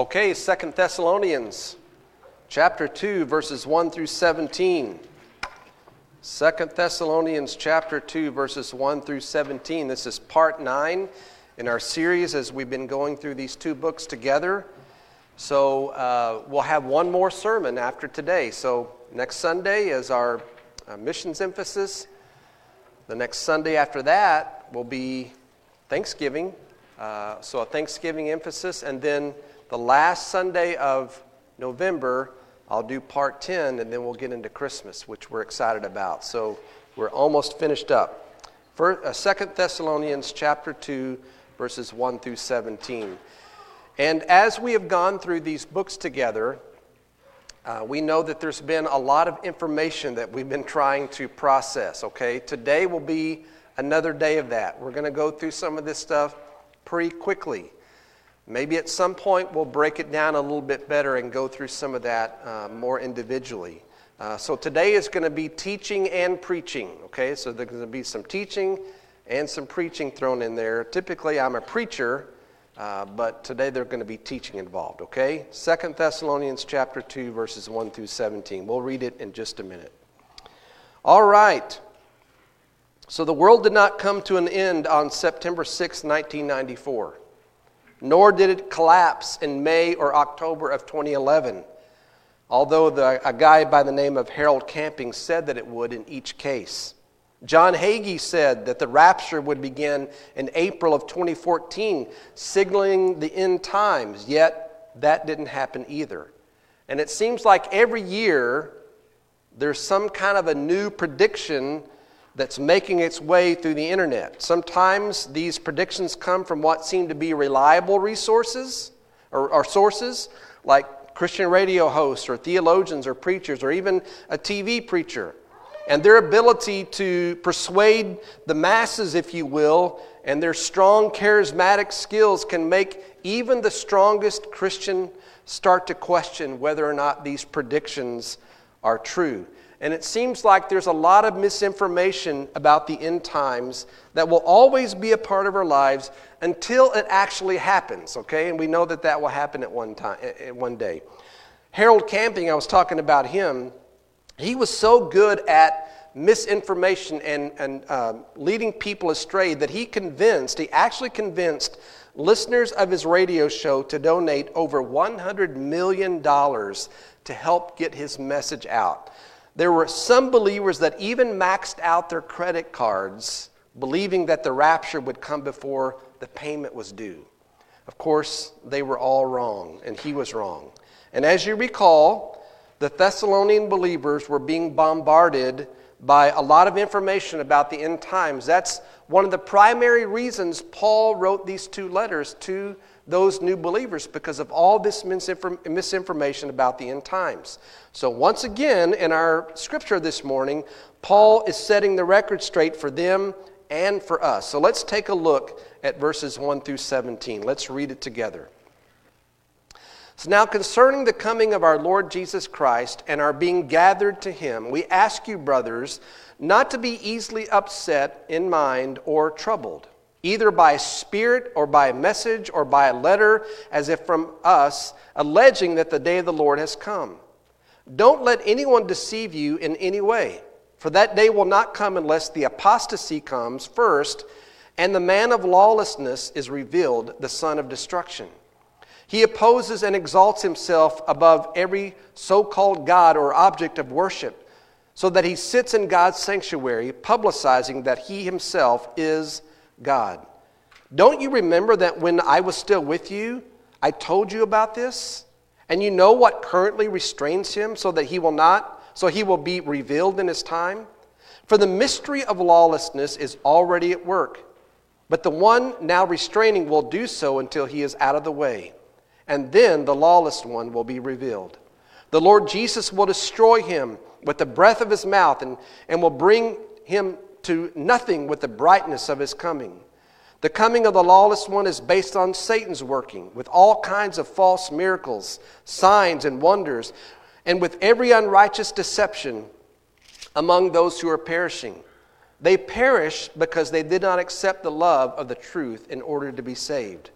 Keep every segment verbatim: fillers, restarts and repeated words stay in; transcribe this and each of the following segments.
Okay, Second Thessalonians chapter two, verses one through seventeen. Second Thessalonians chapter two, verses one through seventeen. This is part nine in our series as we've been going through these two books together. So uh, we'll have one more sermon after today. So next Sunday is our uh, missions emphasis. The next Sunday after that will be Thanksgiving. Uh, so a Thanksgiving emphasis, and then the last Sunday of November, I'll do part ten, and then we'll get into Christmas, which we're excited about. So we're almost finished up. First, uh, Second Thessalonians chapter two, verses one through seventeen. And as we have gone through these books together, uh, we know that there's been a lot of information that we've been trying to process, okay? Today will be another day of that. We're going to go through some of this stuff pretty quickly. Maybe at some point we'll break it down a little bit better and go through some of that uh, more individually. Uh, so today is going to be teaching and preaching, okay? So there's going to be some teaching and some preaching thrown in there. Typically I'm a preacher, uh, but today there's going to be teaching involved, okay? Second Thessalonians chapter two, verses one through seventeen. We'll read it in just a minute. All right. So the world did not come to an end on September sixth, nineteen ninety-four. Nor did it collapse in May or October of twenty eleven, although the, a guy by the name of Harold Camping said that it would in each case. John Hagee said that the rapture would begin in April of twenty fourteen, signaling the end times, yet that didn't happen either. And it seems like every year there's some kind of a new prediction that's making its way through the internet. Sometimes these predictions come from what seem to be reliable resources or, or sources, like Christian radio hosts or theologians or preachers or even a T V preacher. And their ability to persuade the masses, if you will, and their strong charismatic skills can make even the strongest Christian start to question whether or not these predictions are true. And it seems like there's a lot of misinformation about the end times that will always be a part of our lives until it actually happens, okay? And we know that that will happen at one time, at one day. Harold Camping, I was talking about him. He was so good at misinformation and, and uh, leading people astray that he convinced, he actually convinced listeners of his radio show to donate over one hundred million dollars to help get his message out. There were some believers that even maxed out their credit cards, believing that the rapture would come before the payment was due. Of course, they were all wrong, and he was wrong. And as you recall, the Thessalonian believers were being bombarded by a lot of information about the end times. That's one of the primary reasons Paul wrote these two letters to those new believers, because of all this misinform- misinformation about the end times. So once again, in our scripture this morning, Paul is setting the record straight for them and for us. So let's take a look at verses one through seventeen. Let's read it together. So now concerning the coming of our Lord Jesus Christ and our being gathered to him, we ask you, brothers, not to be easily upset in mind or troubled, either by spirit or by message or by a letter, as if from us, alleging that the day of the Lord has come. Don't let anyone deceive you in any way, for that day will not come unless the apostasy comes first, and the man of lawlessness is revealed, the son of destruction. He opposes and exalts himself above every so-called God or object of worship, so that he sits in God's sanctuary, publicizing that he himself is God. Don't you remember that when I was still with you, I told you about this? And you know what currently restrains him, so that he will not, so he will be revealed in his time? For the mystery of lawlessness is already at work, but the one now restraining will do so until he is out of the way. And then the lawless one will be revealed. The Lord Jesus will destroy him with the breath of his mouth, and, and will bring him to nothing with the brightness of his coming. The coming of the lawless one is based on Satan's working, with all kinds of false miracles, signs, and wonders, and with every unrighteous deception among those who are perishing. They perish because they did not accept the love of the truth in order to be saved.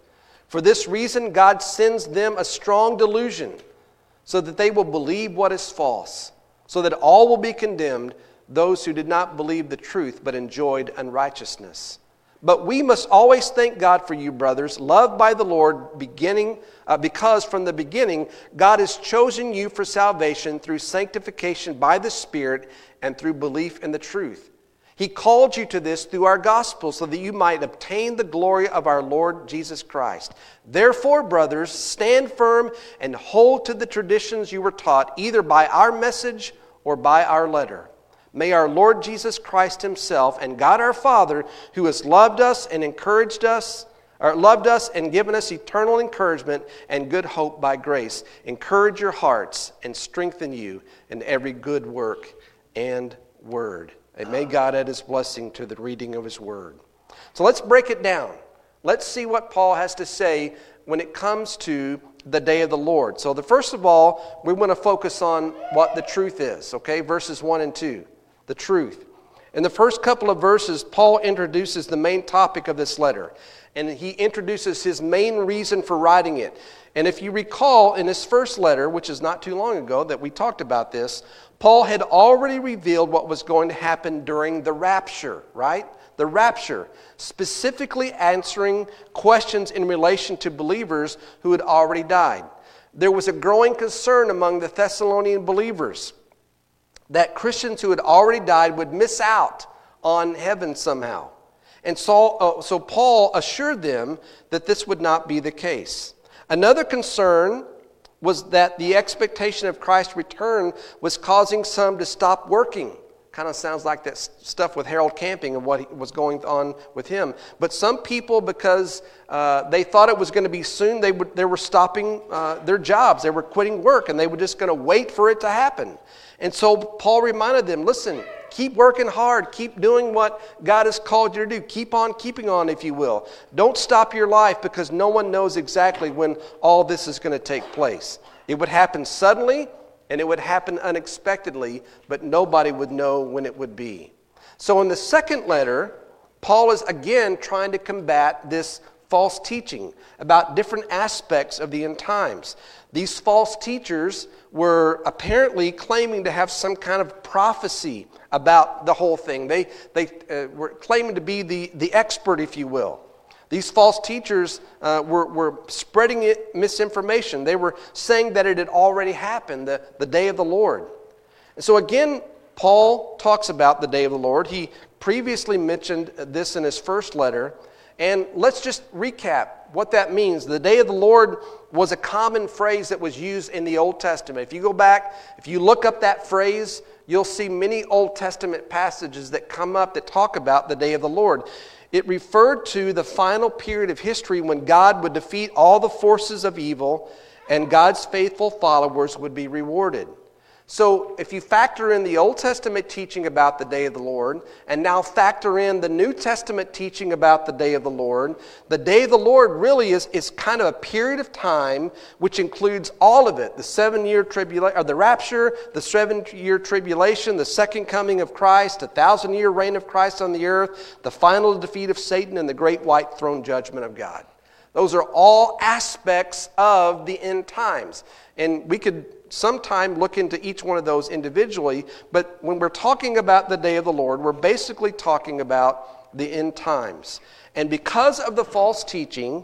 For this reason, God sends them a strong delusion, so that they will believe what is false, so that all will be condemned, those who did not believe the truth but enjoyed unrighteousness. But we must always thank God for you, brothers, loved by the Lord, beginning uh, because from the beginning God has chosen you for salvation through sanctification by the Spirit and through belief in the truth. He called you to this through our gospel so that you might obtain the glory of our Lord Jesus Christ. Therefore, brothers, stand firm and hold to the traditions you were taught, either by our message or by our letter. May our Lord Jesus Christ himself and God our Father, who has loved us and encouraged us, or loved us and given us eternal encouragement and good hope by grace, encourage your hearts and strengthen you in every good work and word. And may God add his blessing to the reading of his word. So let's break it down. Let's see what Paul has to say when it comes to the day of the Lord. So the first of all, we want to focus on what the truth is, okay? Verses one and two, the truth. In the first couple of verses, Paul introduces the main topic of this letter. And he introduces his main reason for writing it. And if you recall, in his first letter, which is not too long ago that we talked about this, Paul had already revealed what was going to happen during the rapture, right? The rapture, specifically answering questions in relation to believers who had already died. There was a growing concern among the Thessalonian believers that Christians who had already died would miss out on heaven somehow. And so, uh, so Paul assured them that this would not be the case. Another concern was that the expectation of Christ's return was causing some to stop working. Kind of sounds like that stuff with Harold Camping and what was going on with him. But some people, because uh, they thought it was going to be soon, they, would, they were stopping uh, their jobs. They were quitting work, and they were just going to wait for it to happen. And so Paul reminded them, listen, keep working hard. Keep doing what God has called you to do. Keep on keeping on, if you will. Don't stop your life, because no one knows exactly when all this is going to take place. It would happen suddenly, and it would happen unexpectedly, but nobody would know when it would be. So in the second letter, Paul is again trying to combat this false teaching about different aspects of the end times. These false teachers were apparently claiming to have some kind of prophecy about the whole thing. They, they uh, were claiming to be the, the expert, if you will. These false teachers uh, were, were spreading it, misinformation. They were saying that it had already happened, the, the day of the Lord. And so again, Paul talks about the day of the Lord. He previously mentioned this in his first letter. And let's just recap what that means. The day of the Lord was a common phrase that was used in the Old Testament. If you go back, if you look up that phrase, you'll see many Old Testament passages that come up that talk about the day of the Lord. It referred to the final period of history when God would defeat all the forces of evil and God's faithful followers would be rewarded. So if you factor in the Old Testament teaching about the day of the Lord, and now factor in the New Testament teaching about the day of the Lord, the day of the Lord really is, is kind of a period of time which includes all of it. The seven-year tribulation, or the rapture, the seven-year tribulation, the second coming of Christ, the thousand-year reign of Christ on the earth, the final defeat of Satan, and the great white throne judgment of God. Those are all aspects of the end times. And we could sometime look into each one of those individually, but when we're talking about the day of the Lord, we're basically talking about the end times. And because of the false teaching,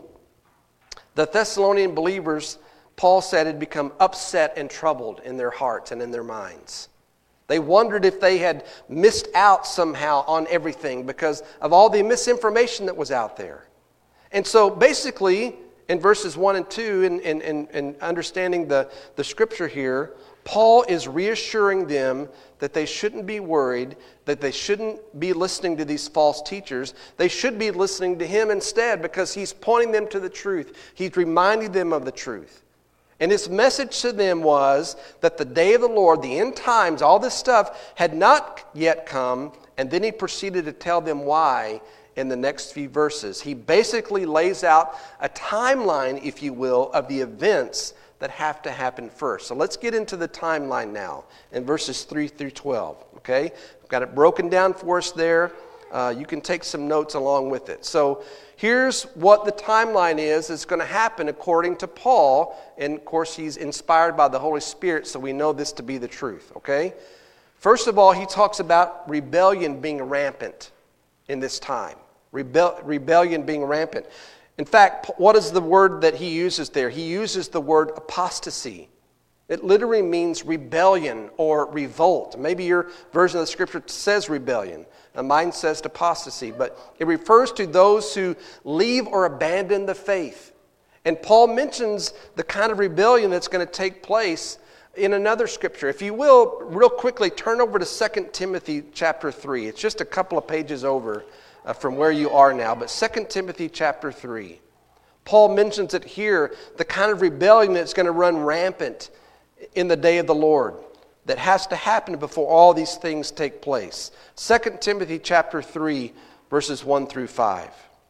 the Thessalonian believers, Paul said, had become upset and troubled in their hearts and in their minds. They wondered if they had missed out somehow on everything because of all the misinformation that was out there. And so basically, in verses one and two, in, in, in, in understanding the, the scripture here, Paul is reassuring them that they shouldn't be worried, that they shouldn't be listening to these false teachers. They should be listening to him instead, because he's pointing them to the truth. He's reminding them of the truth. And his message to them was that the day of the Lord, the end times, all this stuff had not yet come, and then he proceeded to tell them why in the next few verses. He basically lays out a timeline, if you will, of the events that have to happen first. So let's get into the timeline now in verses three through twelve. Okay? I've got it broken down for us there. uh, you can take some notes along with it. So here's what the timeline is. It's going to happen according to Paul. And, of course, he's inspired by the Holy Spirit, so we know this to be the truth, okay? First of all, he talks about rebellion being rampant in this time. Rebel- rebellion being rampant. In fact, what is the word that he uses there? He uses the word apostasy. It literally means rebellion or revolt. Maybe your version of the scripture says rebellion. Now mine says apostasy. But it refers to those who leave or abandon the faith. And Paul mentions the kind of rebellion that's going to take place in another scripture. If you will, real quickly, turn over to Second Timothy chapter three. It's just a couple of pages over uh, from where you are now. But Second Timothy chapter three. Paul mentions it here, the kind of rebellion that's going to run rampant in the day of the Lord, that has to happen before all these things take place. Second Timothy chapter three, verses one through five.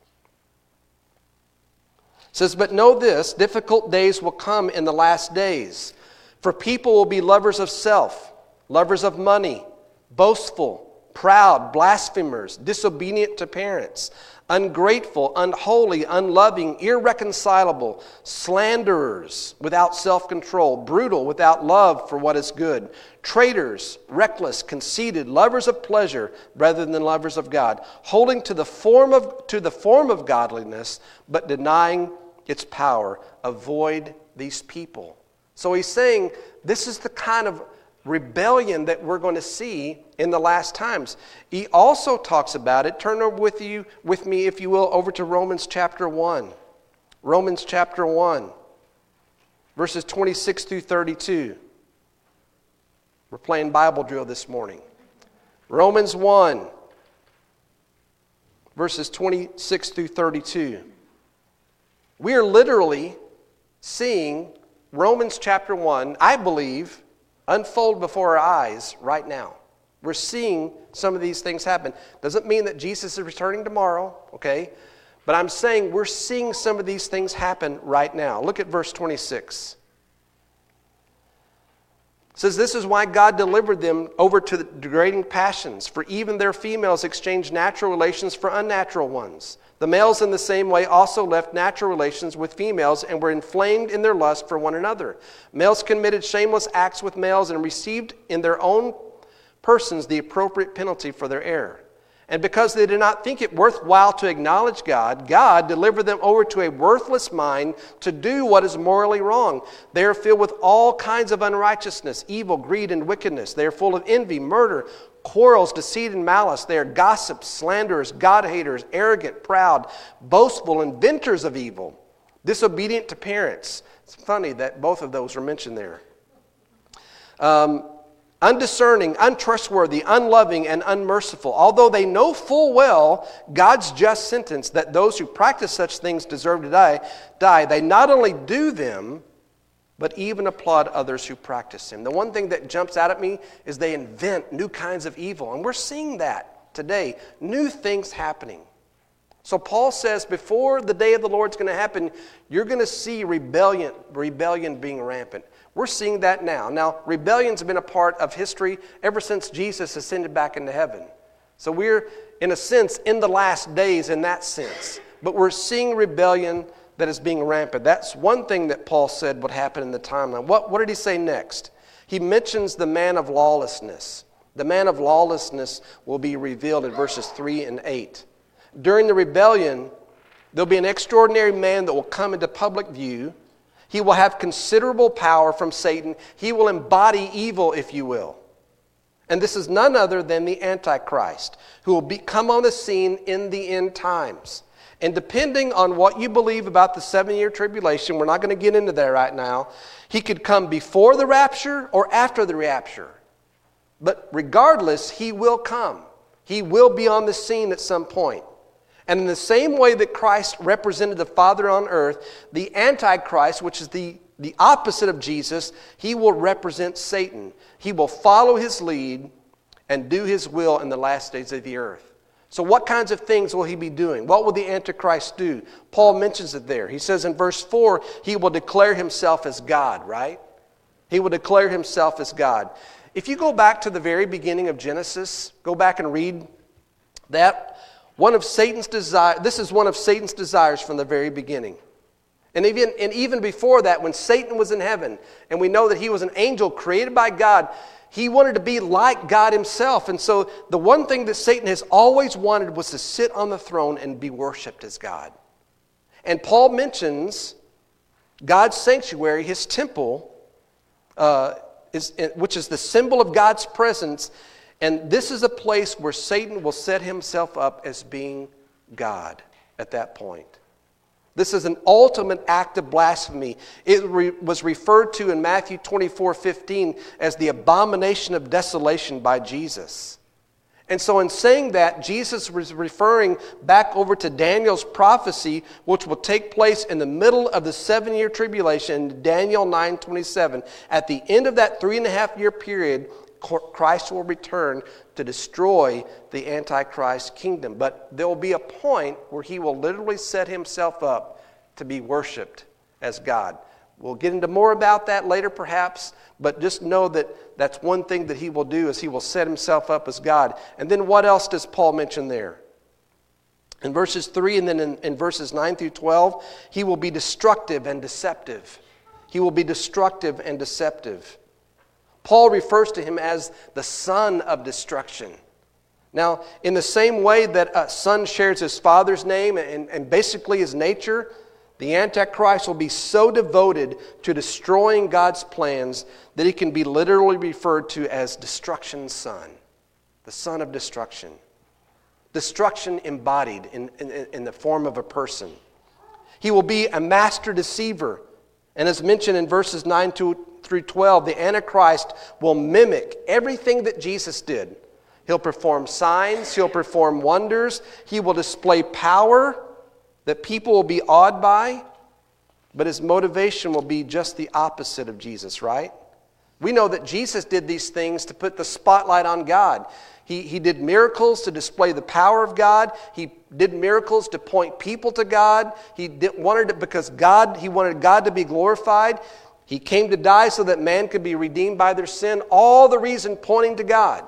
It says, "But know this, difficult days will come in the last days. For people will be lovers of self, lovers of money, boastful, proud, blasphemers, disobedient to parents, ungrateful, unholy, unloving, irreconcilable, slanderers, without self-control, brutal, without love for what is good, traitors, reckless, conceited, lovers of pleasure rather than lovers of God, holding to the form of to the form of godliness, but denying its power. Avoid these people." So he's saying this is the kind of rebellion that we're going to see in the last times. He also talks about it. Turn over with you, with me, if you will, over to Romans chapter one. Romans chapter one, verses twenty-six through thirty-two. We're playing Bible drill this morning. Romans one, verses twenty-six through thirty-two. We are literally seeing Romans chapter one, I believe, unfold before our eyes right now. We're seeing some of these things happen. Doesn't mean that Jesus is returning tomorrow, okay? But I'm saying we're seeing some of these things happen right now. Look at verse twenty-six. It says, "This is why God delivered them over to the degrading passions, for even their females exchanged natural relations for unnatural ones. The males in the same way also left natural relations with females and were inflamed in their lust for one another. Males committed shameless acts with males and received in their own persons the appropriate penalty for their error. And because they did not think it worthwhile to acknowledge God, God delivered them over to a worthless mind to do what is morally wrong. They are filled with all kinds of unrighteousness, evil, greed, and wickedness. They are full of envy, murder, quarrels, deceit, and malice. They are gossips, slanderers, God-haters, arrogant, proud, boastful, inventors of evil, disobedient to parents." It's funny that both of those are mentioned there. Um, undiscerning, untrustworthy, unloving, and unmerciful. Although they know full well God's just sentence that those who practice such things deserve to die, die, they not only do them, but even applaud others who practice them. The one thing that jumps out at me is they invent new kinds of evil. And we're seeing that today. New things happening. So Paul says before the day of the Lord's going to happen, you're going to see rebellion, rebellion being rampant. We're seeing that now. Now, rebellion's been a part of history ever since Jesus ascended back into heaven. So we're, in a sense, in the last days in that sense. But we're seeing rebellion that is being rampant. That's one thing that Paul said would happen in the timeline. What, what did he say next? He mentions the man of lawlessness. The man of lawlessness will be revealed in verses three and eight. During the rebellion, there'll be an extraordinary man that will come into public view. He will have considerable power from Satan. He will embody evil, if you will. And this is none other than the Antichrist, who will be, come on the scene in the end times. And depending on what you believe about the seven-year tribulation, we're not going to get into that right now, he could come before the rapture or after the rapture. But regardless, he will come. He will be on the scene at some point. And in the same way that Christ represented the Father on earth, the Antichrist, which is the, the opposite of Jesus, he will represent Satan. He will follow his lead and do his will in the last days of the earth. So what kinds of things will he be doing? What will the Antichrist do? Paul mentions it there. He says in verse four, he will declare himself as God, right? He will declare himself as God. If you go back to the very beginning of Genesis, go back and read that one of Satan's desire, this is one of Satan's desires from the very beginning. And even, and even before that, when Satan was in heaven, and we know that he was an angel created by God, he wanted to be like God himself. And so the one thing that Satan has always wanted was to sit on the throne and be worshipped as God. And Paul mentions God's sanctuary, his temple, uh, is, which is the symbol of God's presence. And this is a place where Satan will set himself up as being God at that point. This is an ultimate act of blasphemy. It re- was referred to in Matthew twenty-four fifteen as the abomination of desolation by Jesus. And so in saying that, Jesus was referring back over to Daniel's prophecy, which will take place in the middle of the seven-year tribulation, Daniel nine twenty-seven. At the end of that three and a half year period, Christ will return to destroy the Antichrist kingdom. But there will be a point where he will literally set himself up to be worshipped as God. We'll get into more about that later perhaps, but just know that that's one thing that he will do is he will set himself up as God. And then what else does Paul mention there? In verses three and then in, in verses nine through twelve, he will be destructive and deceptive. He will be destructive and deceptive. Paul refers to him as the son of destruction. Now, in the same way that a son shares his father's name and, and basically his nature, the Antichrist will be so devoted to destroying God's plans that he can be literally referred to as destruction's son, the son of destruction. Destruction embodied in, in, in the form of a person. He will be a master deceiver. And as mentioned in verses nine through twelve, the Antichrist will mimic everything that Jesus did. He'll perform signs, he'll perform wonders, he will display power that people will be awed by, but his motivation will be just the opposite of Jesus, right? We know that Jesus did these things to put the spotlight on God. He, he did miracles to display the power of God. He did miracles to point people to God. He did, wanted it because God, he wanted God to be glorified. He came to die so that man could be redeemed by their sin. All the reason pointing to God.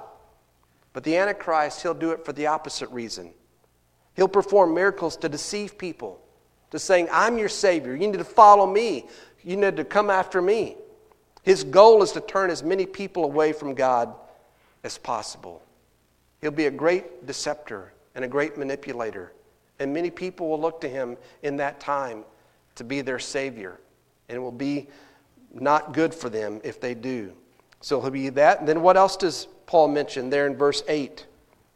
But the Antichrist, he'll do it for the opposite reason. He'll perform miracles to deceive people, to saying, I'm your Savior. You need to follow me. You need to come after me. His goal is to turn as many people away from God as possible. He'll be a great deceptor and a great manipulator. And many people will look to him in that time to be their Savior. And it will be not good for them if they do. So he'll be that. And then what else does Paul mention there in verse eight?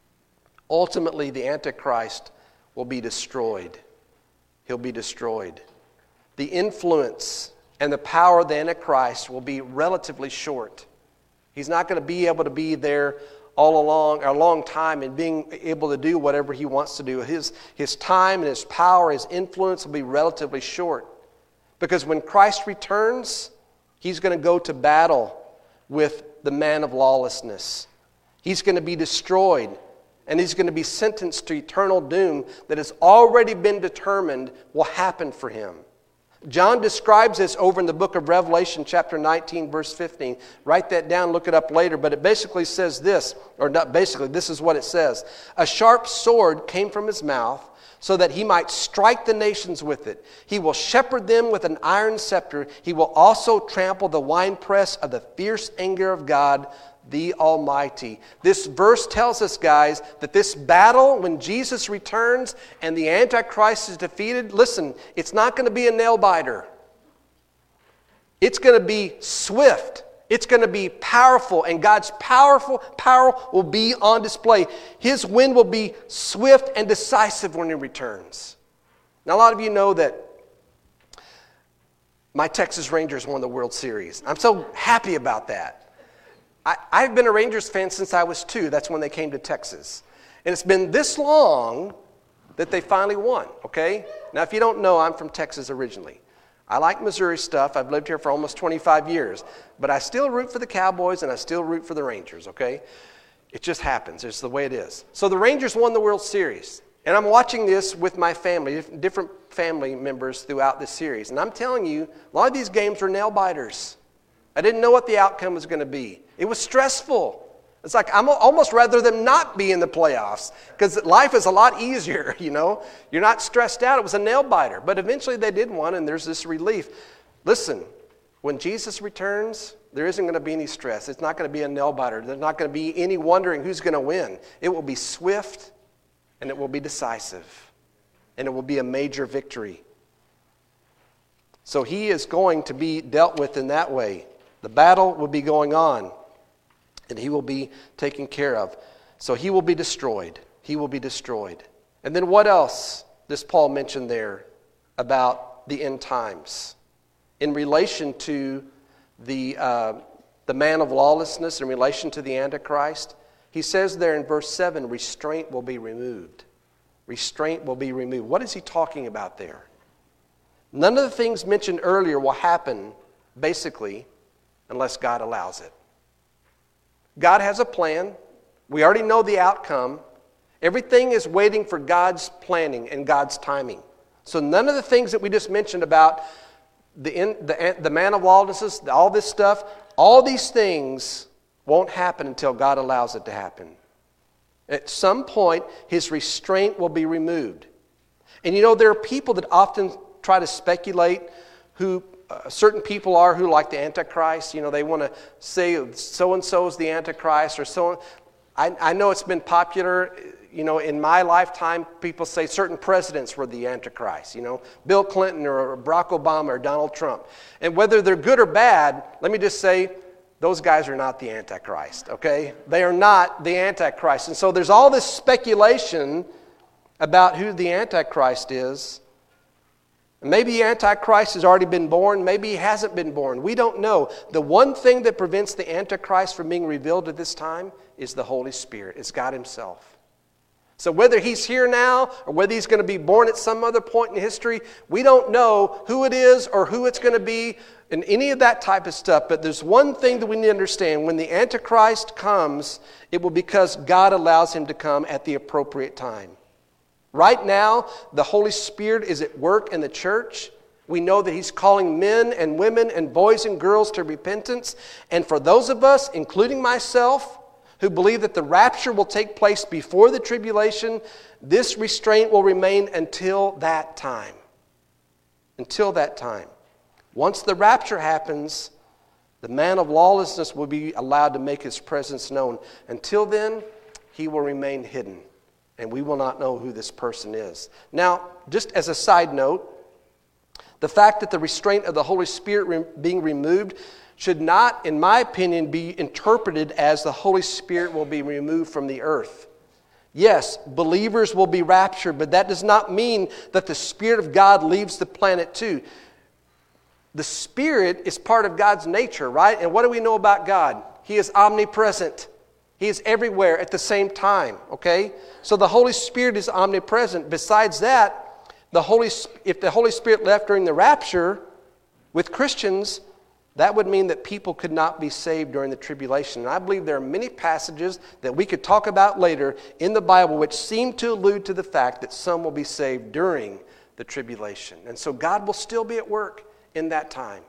Ultimately, the Antichrist will be destroyed. He'll be destroyed. The influence and the power of the Antichrist will be relatively short. He's not going to be able to be there all along, a long time and being able to do whatever he wants to do. His, his time and his power, his influence will be relatively short. Because when Christ returns, he's going to go to battle with the man of lawlessness. He's going to be destroyed. And he's going to be sentenced to eternal doom that has already been determined will happen for him. John describes this over in the book of Revelation, chapter nineteen, verse fifteen. Write that down, look it up later. But it basically says this, or not basically, this is what it says. A sharp sword came from his mouth so that he might strike the nations with it. He will shepherd them with an iron scepter. He will also trample the winepress of the fierce anger of God, the Almighty. This verse tells us, guys, that this battle, when Jesus returns and the Antichrist is defeated, listen, it's not going to be a nail-biter. It's going to be swift. It's going to be powerful, and God's powerful power will be on display. His win will be swift and decisive when he returns. Now, a lot of you know that my Texas Rangers won the World Series. I'm so happy about that. I, I've been a Rangers fan since I was two. That's when they came to Texas. And it's been this long that they finally won, okay? Now, if you don't know, I'm from Texas originally. I like Missouri stuff. I've lived here for almost twenty-five years. But I still root for the Cowboys and I still root for the Rangers, okay? It just happens. It's the way it is. So the Rangers won the World Series. And I'm watching this with my family, different family members throughout this series. And I'm telling you, a lot of these games were nail-biters. I didn't know what the outcome was going to be. It was stressful. It's like I'm almost rather them not be in the playoffs because life is a lot easier, you know. You're not stressed out. It was a nail biter. But eventually they did one, and there's this relief. Listen, when Jesus returns, there isn't going to be any stress. It's not going to be a nail biter. There's not going to be any wondering who's going to win. It will be swift, and it will be decisive, and it will be a major victory. So he is going to be dealt with in that way. The battle will be going on, and he will be taken care of. So he will be destroyed. He will be destroyed. And then what else does Paul mention there about the end times? In relation to the, uh, the man of lawlessness, in relation to the Antichrist, he says there in verse seven, restraint will be removed. Restraint will be removed. What is he talking about there? None of the things mentioned earlier will happen, basically, unless God allows it. God has a plan. We already know the outcome. Everything is waiting for God's planning and God's timing. So none of the things that we just mentioned about the, in, the, the man of lawlessness, all this stuff, all these things won't happen until God allows it to happen. At some point, his restraint will be removed. And you know, there are people that often try to speculate who uh, certain people are who like the Antichrist. You know, they want to say so-and-so is the Antichrist or so. I, I know it's been popular. You know, in my lifetime, people say certain presidents were the Antichrist. You know, Bill Clinton or Barack Obama or Donald Trump. And whether they're good or bad, let me just say, those guys are not the Antichrist, okay? They are not the Antichrist. And so there's all this speculation about who the Antichrist is. Maybe the Antichrist has already been born. Maybe he hasn't been born. We don't know. The one thing that prevents the Antichrist from being revealed at this time is the Holy Spirit. It's God himself. So whether he's here now or whether he's going to be born at some other point in history, we don't know who it is or who it's going to be and any of that type of stuff. But there's one thing that we need to understand. When the Antichrist comes, it will be because God allows him to come at the appropriate time. Right now, the Holy Spirit is at work in the church. We know that he's calling men and women and boys and girls to repentance. And for those of us, including myself, who believe that the rapture will take place before the tribulation, this restraint will remain until that time. Until that time. Once the rapture happens, the man of lawlessness will be allowed to make his presence known. Until then, he will remain hidden, and we will not know who this person is. Now, just as a side note, the fact that the restraint of the Holy Spirit re- being removed should not, in my opinion, be interpreted as the Holy Spirit will be removed from the earth. Yes, believers will be raptured, but that does not mean that the Spirit of God leaves the planet too. The Spirit is part of God's nature, right? And what do we know about God? He is omnipresent. He is everywhere at the same time, okay? So the Holy Spirit is omnipresent. Besides that, the Holy, if the Holy Spirit left during the rapture with Christians, that would mean that people could not be saved during the tribulation. And I believe there are many passages that we could talk about later in the Bible which seem to allude to the fact that some will be saved during the tribulation. And so God will still be at work in that time.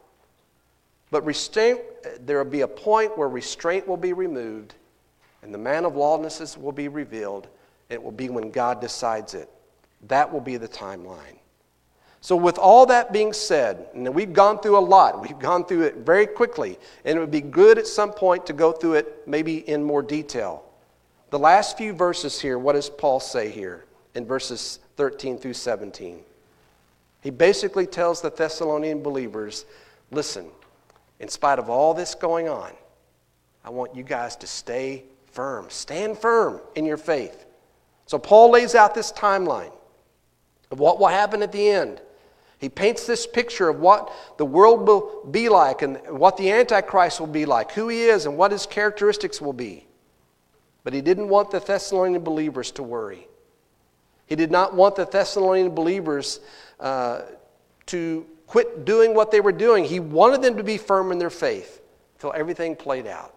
But restraint, there will be a point where restraint will be removed and the man of lawlessness will be revealed. It will be when God decides it. That will be the timeline. So with all that being said, and we've gone through a lot, we've gone through it very quickly, and it would be good at some point to go through it maybe in more detail. The last few verses here, what does Paul say here in verses thirteen through seventeen? He basically tells the Thessalonian believers, listen, in spite of all this going on, I want you guys to stay firm. Stand firm in your faith. So Paul lays out this timeline of what will happen at the end. He paints this picture of what the world will be like and what the Antichrist will be like, who he is and what his characteristics will be. But he didn't want the Thessalonian believers to worry. He did not want the Thessalonian believers uh, to quit doing what they were doing. He wanted them to be firm in their faith until everything played out.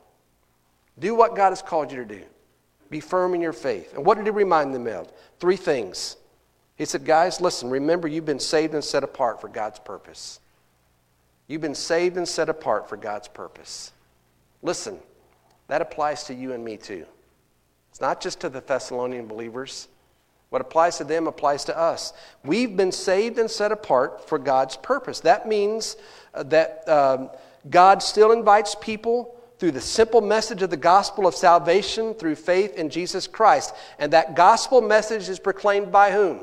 Do what God has called you to do. Be firm in your faith. And what did he remind them of? Three things. He said, guys, listen, remember you've been saved and set apart for God's purpose. You've been saved and set apart for God's purpose. Listen, that applies to you and me too. It's not just to the Thessalonian believers. What applies to them applies to us. We've been saved and set apart for God's purpose. That means uh, that um, God still invites people through the simple message of the gospel of salvation through faith in Jesus Christ. And that gospel message is proclaimed by whom?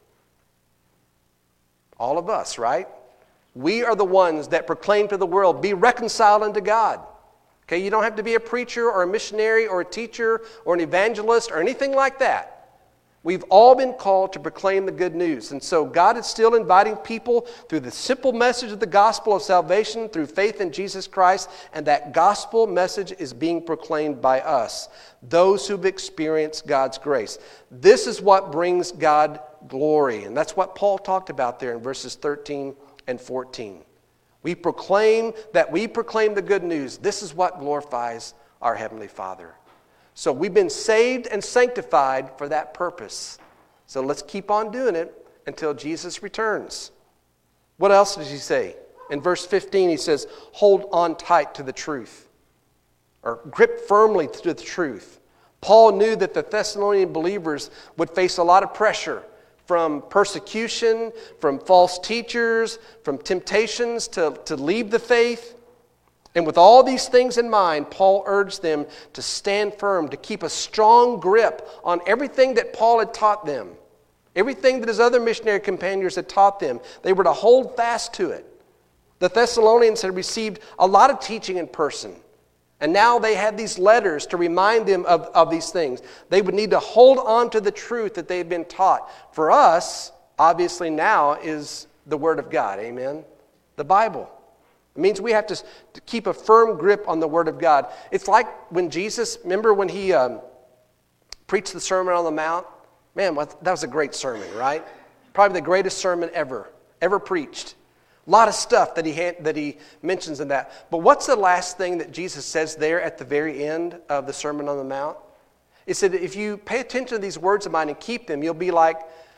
All of us, right? We are the ones that proclaim to the world, be reconciled unto God. Okay, you don't have to be a preacher or a missionary or a teacher or an evangelist or anything like that. We've all been called to proclaim the good news. And so God is still inviting people through the simple message of the gospel of salvation through faith in Jesus Christ. And that gospel message is being proclaimed by us, those who've experienced God's grace. This is what brings God glory. And that's what Paul talked about there in verses thirteen and fourteen. We proclaim that we proclaim the good news. This is what glorifies our Heavenly Father. So we've been saved and sanctified for that purpose. So let's keep on doing it until Jesus returns. What else does he say? In verse fifteen, he says, hold on tight to the truth, or grip firmly to the truth. Paul knew that the Thessalonian believers would face a lot of pressure from persecution, from false teachers, from temptations to, to leave the faith. And with all these things in mind, Paul urged them to stand firm, to keep a strong grip on everything that Paul had taught them, everything that his other missionary companions had taught them. They were to hold fast to it. The Thessalonians had received a lot of teaching in person, and now they had these letters to remind them of, of these things. They would need to hold on to the truth that they had been taught. For us, obviously now, is the Word of God, amen? The Bible. It means we have to, to keep a firm grip on the Word of God. It's like when Jesus, remember when he um, preached the Sermon on the Mount? Man, that was a great sermon, right? Probably the greatest sermon ever, ever preached. A lot of stuff that he had, that he mentions in that. But what's the last thing that Jesus says there at the very end of the Sermon on the Mount? It said, if you pay attention to these words of mine and keep them, you'll be like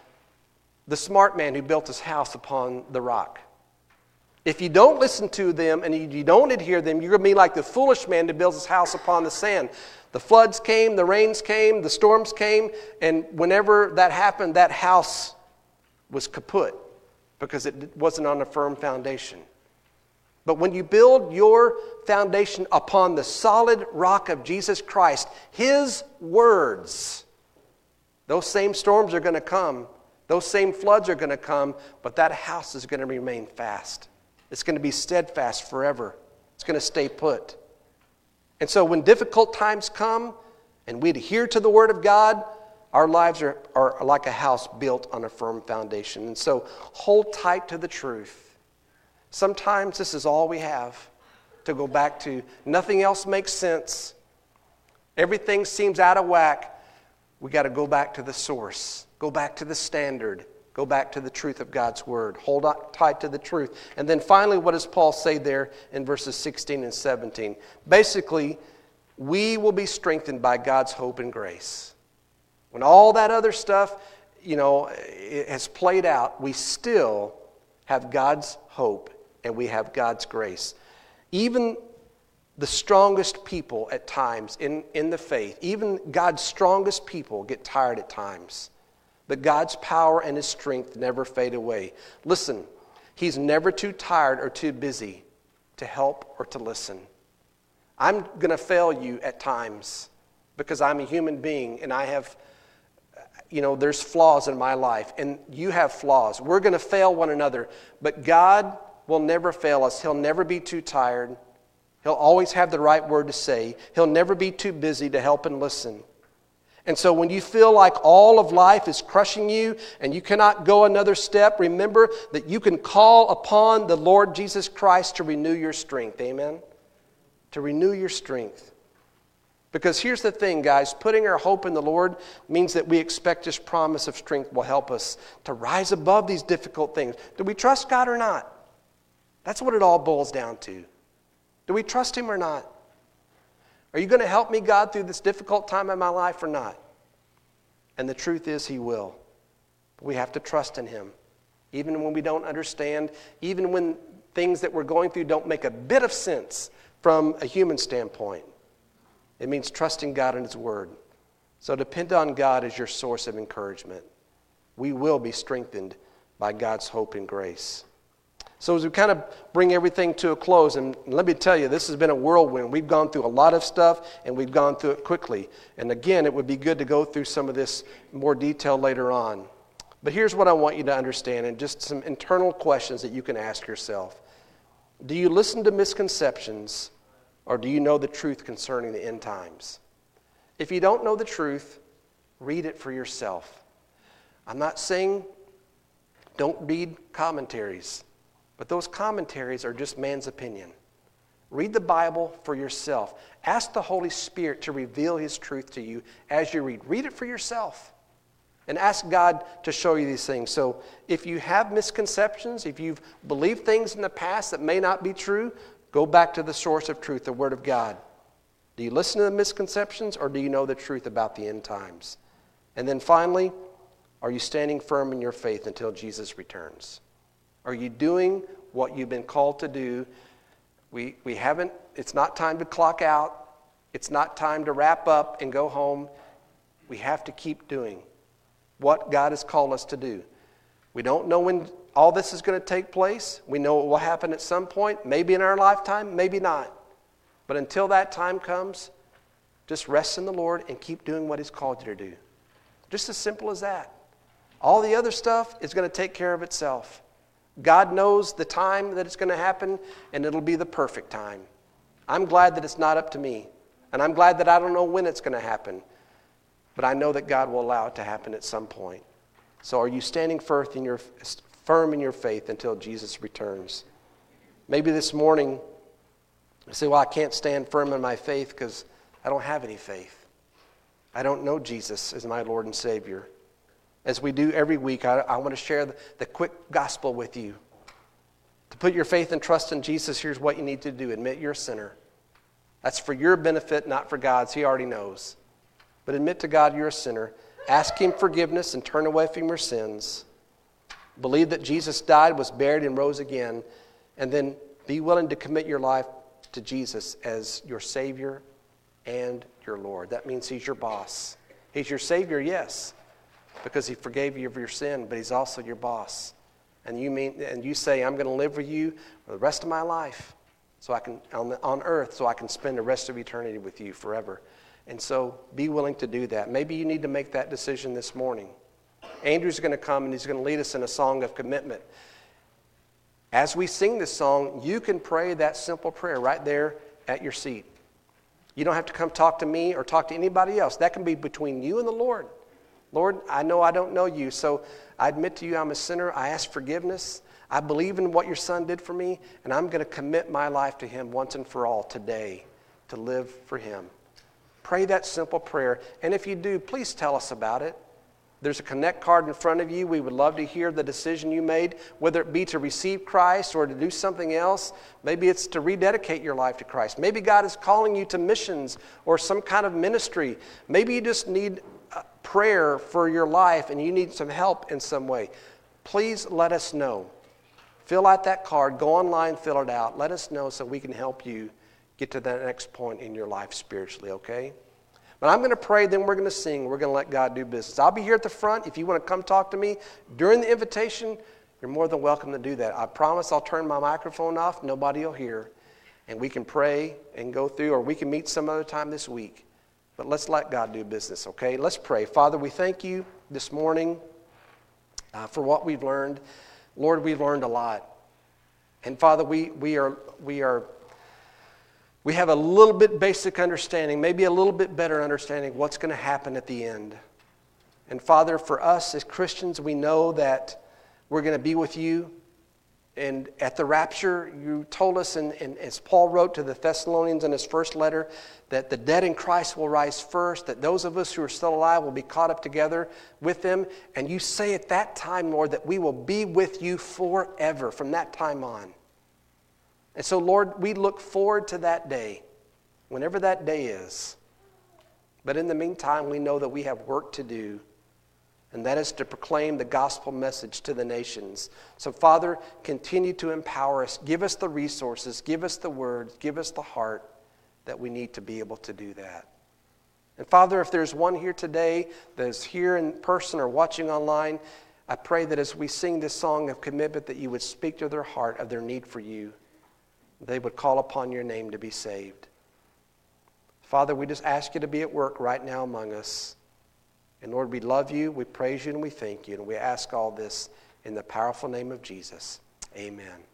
the smart man who built his house upon the rock. If you don't listen to them and you don't adhere to them, you're going to be like the foolish man that builds his house upon the sand. The floods came, the rains came, the storms came, and whenever that happened, that house was kaput because it wasn't on a firm foundation. But when you build your foundation upon the solid rock of Jesus Christ, His words, those same storms are going to come, those same floods are going to come, but that house is going to remain fast. It's going to be steadfast forever. It's going to stay put. And so when difficult times come and we adhere to the Word of God, our lives are, are like a house built on a firm foundation. And so hold tight to the truth. Sometimes this is all we have to go back to. Nothing else makes sense. Everything seems out of whack. We got to go back to the source. Go back to the standard. Go back to the truth of God's Word. Hold on tight to the truth. And then finally, what does Paul say there in verses sixteen and seventeen? Basically, we will be strengthened by God's hope and grace. When all that other stuff, you know, it has played out, we still have God's hope and we have God's grace. Even the strongest people at times in, in the faith, even God's strongest people get tired at times. But God's power and His strength never fade away. Listen, He's never too tired or too busy to help or to listen. I'm going to fail you at times because I'm a human being and I have, you know, there's flaws in my life and you have flaws. We're going to fail one another, but God will never fail us. He'll never be too tired. He'll always have the right word to say. He'll never be too busy to help and listen. And so when you feel like all of life is crushing you and you cannot go another step, remember that you can call upon the Lord Jesus Christ to renew your strength. Amen? To renew your strength. Because here's the thing, guys. Putting our hope in the Lord means that we expect His promise of strength will help us to rise above these difficult things. Do we trust God or not? That's what it all boils down to. Do we trust Him or not? Are you going to help me, God, through this difficult time in my life or not? And the truth is He will. But we have to trust in Him. Even when we don't understand, even when things that we're going through don't make a bit of sense from a human standpoint. It means trusting God and His Word. So depend on God as your source of encouragement. We will be strengthened by God's hope and grace. So as we kind of bring everything to a close, and let me tell you, this has been a whirlwind. We've gone through a lot of stuff, and we've gone through it quickly. And again, it would be good to go through some of this in more detail later on. But here's what I want you to understand, and just some internal questions that you can ask yourself. Do you listen to misconceptions, or do you know the truth concerning the end times? If you don't know the truth, read it for yourself. I'm not saying don't read commentaries, but those commentaries are just man's opinion. Read the Bible for yourself. Ask the Holy Spirit to reveal His truth to you as you read. Read it for yourself. And ask God to show you these things. So if you have misconceptions, if you've believed things in the past that may not be true, go back to the source of truth, the Word of God. Do you listen to the misconceptions, or do you know the truth about the end times? And then finally, are you standing firm in your faith until Jesus returns? Are you doing what you've been called to do? We, we haven't, it's not time to clock out. It's not time to wrap up and go home. We have to keep doing what God has called us to do. We don't know when all this is going to take place. We know it will happen at some point, maybe in our lifetime, maybe not. But until that time comes, just rest in the Lord and keep doing what He's called you to do. Just as simple as that. All the other stuff is going to take care of itself. God knows the time that it's going to happen, and it'll be the perfect time. I'm glad that it's not up to me, and I'm glad that I don't know when it's going to happen, but I know that God will allow it to happen at some point. So are you standing firm in your, firm in your faith until Jesus returns? Maybe this morning you say, well, I can't stand firm in my faith because I don't have any faith. I don't know Jesus as my Lord and Savior. As we do every week, I, I want to share the, the quick gospel with you. To put your faith and trust in Jesus, here's what you need to do. Admit you're a sinner. That's for your benefit, not for God's. He already knows. But admit to God you're a sinner. Ask Him forgiveness and turn away from your sins. Believe that Jesus died, was buried, and rose again. And then be willing to commit your life to Jesus as your Savior and your Lord. That means He's your boss. He's your Savior, yes, because He forgave you of your sin, but He's also your boss. And you mean, and you say, I'm going to live with you for the rest of my life, so I can on, the, on earth, so I can spend the rest of eternity with you forever. And so be willing to do that. Maybe you need to make that decision this morning. Andrew's going to come and he's going to lead us in a song of commitment. As we sing this song, you can pray that simple prayer right there at your seat. You don't have to come talk to me or talk to anybody else. That can be between you and the Lord. Lord, I know I don't know you, so I admit to you I'm a sinner. I ask forgiveness. I believe in what your Son did for me, and I'm going to commit my life to Him once and for all today to live for Him. Pray that simple prayer, and if you do, please tell us about it. There's a Connect card in front of you. We would love to hear the decision you made, whether it be to receive Christ or to do something else. Maybe it's to rededicate your life to Christ. Maybe God is calling you to missions or some kind of ministry. Maybe you just need prayer for your life and you need some help in some way. Please let us know. Fill out that card. Go online, fill it out. Let us know so we can help you get to that next point in your life spiritually, okay? But I'm going to pray, then we're going to sing. We're going to let God do business. I'll be here at the front. If you want to come talk to me during the invitation, you're more than welcome to do that. I promise I'll turn my microphone off. Nobody will hear. And we can pray and go through, or we can meet some other time this week. But let's let God do business, okay? Let's pray. Father, we thank you this morning uh, for what we've learned. Lord, we've learned a lot. And Father, we we are we are we have a little bit basic understanding, maybe a little bit better understanding of what's going to happen at the end. And Father, for us as Christians, we know that we're going to be with you. And at the rapture, you told us, and as Paul wrote to the Thessalonians in his first letter, that the dead in Christ will rise first, that those of us who are still alive will be caught up together with them. And you say at that time, Lord, that we will be with you forever from that time on. And so, Lord, we look forward to that day, whenever that day is. But in the meantime, we know that we have work to do, and that is to proclaim the gospel message to the nations. So, Father, continue to empower us. Give us the resources. Give us the words. Give us the heart. that we need to be able to do that. And Father, if there's one here today that is here in person or watching online, I pray that as we sing this song of commitment, that you would speak to their heart of their need for you. They would call upon your name to be saved. Father, we just ask you to be at work right now among us. And Lord, we love you, we praise you, and we thank you. And we ask all this in the powerful name of Jesus. Amen.